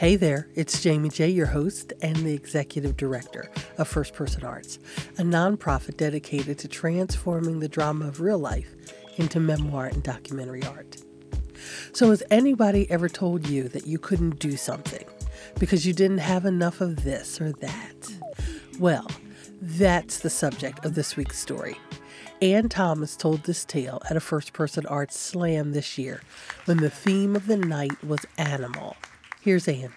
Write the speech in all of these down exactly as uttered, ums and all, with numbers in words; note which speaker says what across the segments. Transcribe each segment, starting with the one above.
Speaker 1: Hey there, it's Jamie J, your host and the Executive Director of First Person Arts, a nonprofit dedicated to transforming the drama of real life into memoir and documentary art. So has anybody ever told you that you couldn't do something because you didn't have enough of this or that? Well, that's the subject of this week's story. Ann Thomas told this tale at a First Person Arts Slam this year when the theme of the night was animal. Here's Ann.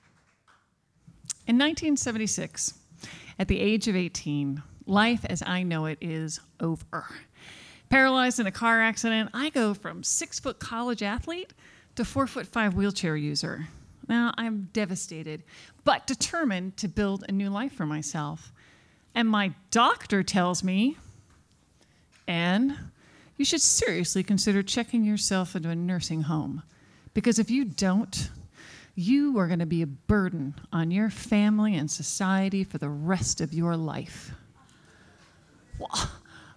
Speaker 2: In nineteen seventy-six, at the age of eighteen, life as I know it is over. Paralyzed in a car accident, I go from six-foot college athlete to four-foot five wheelchair user. Now, I'm devastated, but determined to build a new life for myself. And my doctor tells me, Ann, you should seriously consider checking yourself into a nursing home. Because if you don't, you are going to be a burden on your family and society for the rest of your life. Well,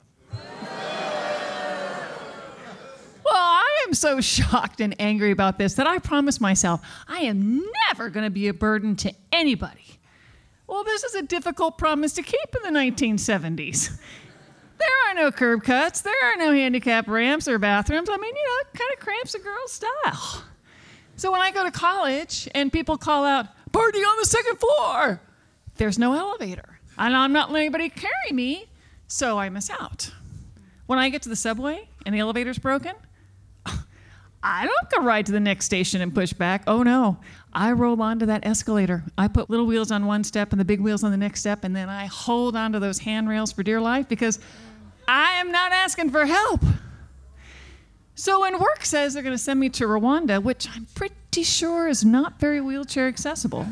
Speaker 2: well, I am so shocked and angry about this that I promised myself I am never going to be a burden to anybody. Well, this is a difficult promise to keep in the nineteen seventies. There are no curb cuts. There are no handicap ramps or bathrooms. I mean, you know, it kind of cramps a girl's style. So when I go to college and people call out, party on the second floor, there's no elevator. And I'm not letting anybody carry me, so I miss out. When I get to the subway and the elevator's broken, I don't go right to the next station and push back. Oh no, I roll onto that escalator. I put little wheels on one step and the big wheels on the next step, and then I hold onto those handrails for dear life because I am not asking for help. So when work says they're going to send me to Rwanda, which I'm pretty sure is not very wheelchair accessible,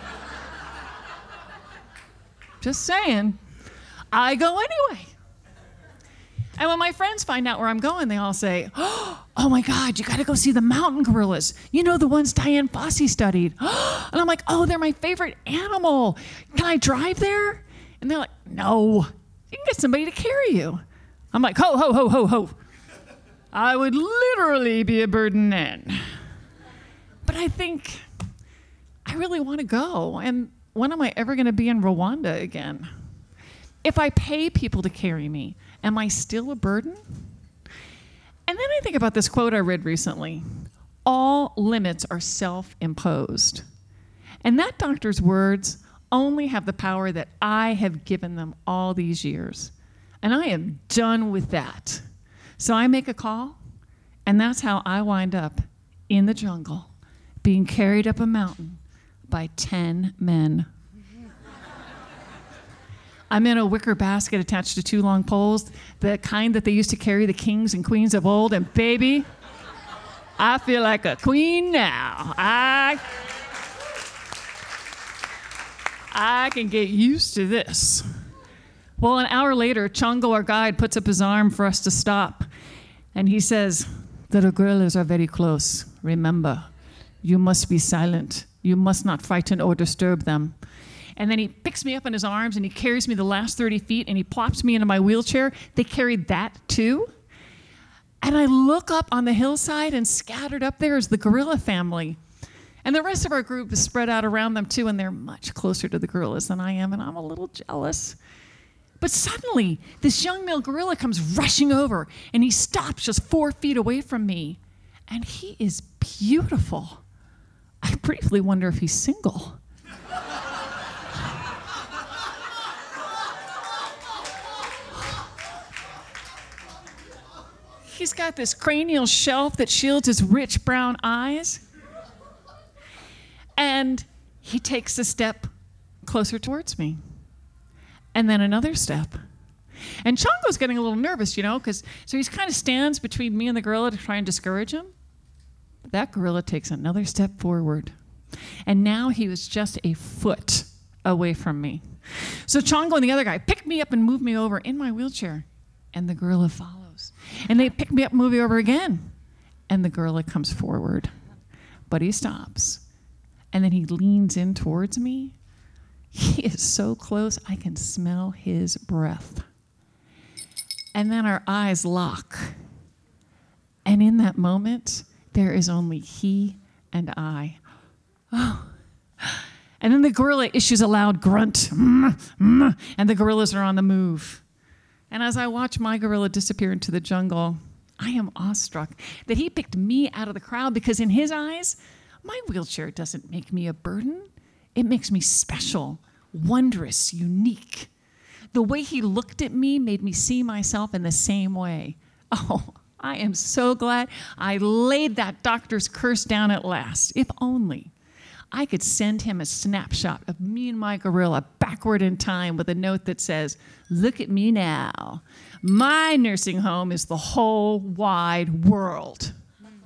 Speaker 2: just saying, I go anyway. And when my friends find out where I'm going, they all say, oh my God, you got to go see the mountain gorillas. You know, the ones Dian Fossey studied. And I'm like, oh, they're my favorite animal. Can I drive there? And they're like, no, you can get somebody to carry you. I'm like, ho, ho, ho, ho, ho. I would literally be a burden then. But I think I really want to go. And when am I ever going to be in Rwanda again? If I pay people to carry me, am I still a burden? And then I think about this quote I read recently. All limits are self-imposed. And that doctor's words only have the power that I have given them all these years. And I am done with that. So I make a call, and that's how I wind up in the jungle, being carried up a mountain by ten men. I'm in a wicker basket attached to two long poles, the kind that they used to carry the kings and queens of old, and baby, I feel like a queen now. I, I can get used to this. Well, an hour later, Chongo, our guide, puts up his arm for us to stop. And he says, the gorillas are very close. Remember, you must be silent. You must not frighten or disturb them. And then he picks me up in his arms and he carries me the last thirty feet and he plops me into my wheelchair. They carried that too. And I look up on the hillside, and scattered up there is the gorilla family. And the rest of our group is spread out around them too, and they're much closer to the gorillas than I am, and I'm a little jealous. But suddenly, this young male gorilla comes rushing over, and he stops just four feet away from me. And he is beautiful. I briefly wonder if he's single. He's got this cranial shelf that shields his rich brown eyes. And he takes a step closer towards me. And then another step. And Chongo's getting a little nervous, you know, because so he kind of stands between me and the gorilla to try and discourage him. But that gorilla takes another step forward. And now he was just a foot away from me. So Chongo and the other guy pick me up and move me over in my wheelchair. And the gorilla follows. And they pick me up and move me over again. And the gorilla comes forward. But he stops. And then he leans in towards me. He is so close, I can smell his breath. And then our eyes lock. And in that moment, there is only he and I. Oh, And then the gorilla issues a loud grunt, mm, mm, and the gorillas are on the move. And as I watch my gorilla disappear into the jungle, I am awestruck that he picked me out of the crowd because in his eyes, my wheelchair doesn't make me a burden. It makes me special, wondrous, unique. The way he looked at me made me see myself in the same way. Oh, I am so glad I laid that doctor's curse down at last. If only I could send him a snapshot of me and my gorilla backward in time with a note that says, "Look at me now. My nursing home is the whole wide world."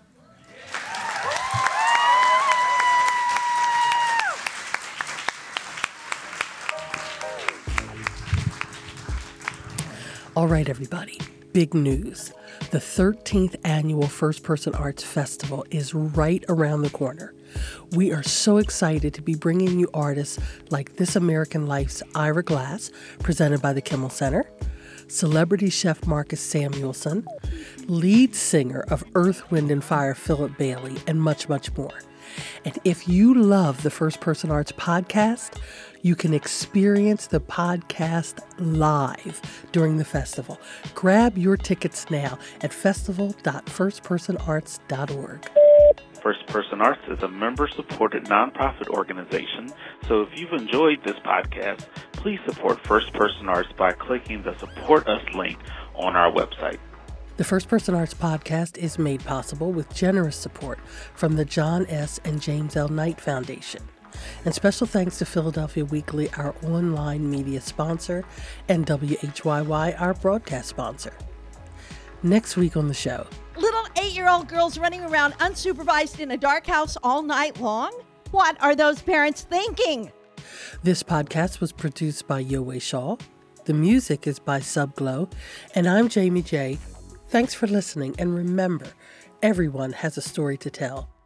Speaker 1: All right, everybody, big news. The thirteenth annual First Person Arts Festival is right around the corner. We are so excited to be bringing you artists like This American Life's Ira Glass, presented by the Kimmel Center, celebrity chef Marcus Samuelsson, lead singer of Earth, Wind and Fire Philip Bailey, and much, much more. And if you love the First Person Arts podcast, you can experience the podcast live during the festival. Grab your tickets now at festival dot first person arts dot org.
Speaker 3: First Person Arts is a member-supported nonprofit organization, so if you've enjoyed this podcast, please support First Person Arts by clicking the Support Us link on our website.
Speaker 1: The First Person Arts podcast is made possible with generous support from the John S. and James L. Knight Foundation. And special thanks to Philadelphia Weekly, our online media sponsor, and W H Y Y, our broadcast sponsor. Next week on the show.
Speaker 4: Little eight-year-old girls running around unsupervised in a dark house all night long? What are those parents thinking?
Speaker 1: This podcast was produced by Yowei Shaw. The music is by Subglow. And I'm Jamie J. Thanks for listening. And remember, everyone has a story to tell.